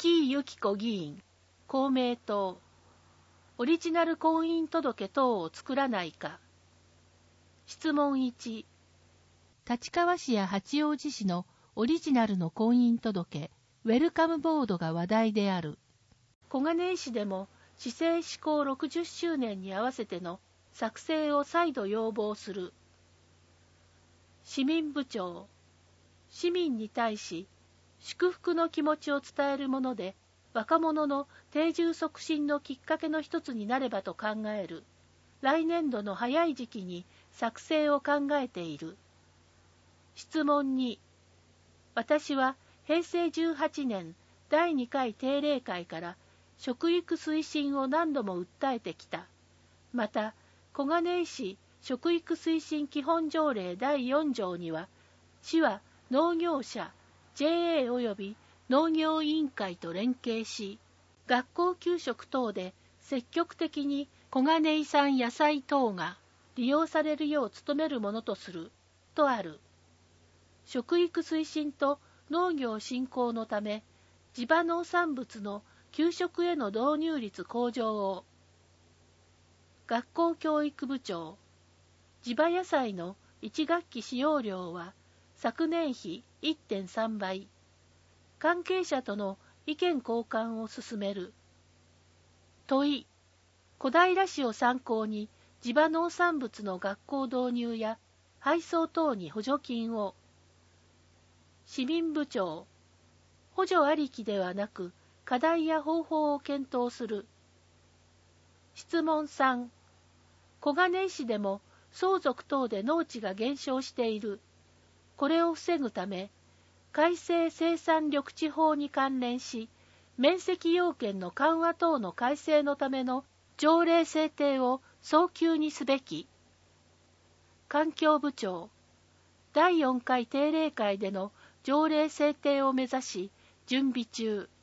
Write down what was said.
木井由紀子議員、公明党。オリジナル婚姻届等を作らないか。質問1。立川市や八王子市のオリジナルの婚姻届、ウェルカムボードが話題である。小金井市でも市政施行60周年に合わせての作成を再度要望する。市民部長。市民に対し祝福の気持ちを伝えるもので、若者の定住促進のきっかけの一つになればと考える。来年度の早い時期に作成を考えている。質問2。私は平成18年第2回定例会から食育推進を何度も訴えてきた。また、小金井市食育推進基本条例第4条には、市は農業者、JA 及び農業委員会と連携し、学校給食等で積極的に小金井産野菜等が利用されるよう努めるものとする、とある。食育推進と農業振興のため、地場農産物の給食への導入率向上を。学校教育部長。地場野菜の1学期使用量は昨年比 1.3 倍。関係者との意見交換を進める。問い。小平市を参考に地場農産物の学校導入や配送等に補助金を。市民部長。補助ありきではなく課題や方法を検討する。質問3。小金井市でも相続等で農地が減少している。これを防ぐため、改正生産緑地法に関連し、面積要件の緩和等の改正のための条例制定を早急にすべき。環境部長。第4回定例会での条例制定を目指し、準備中。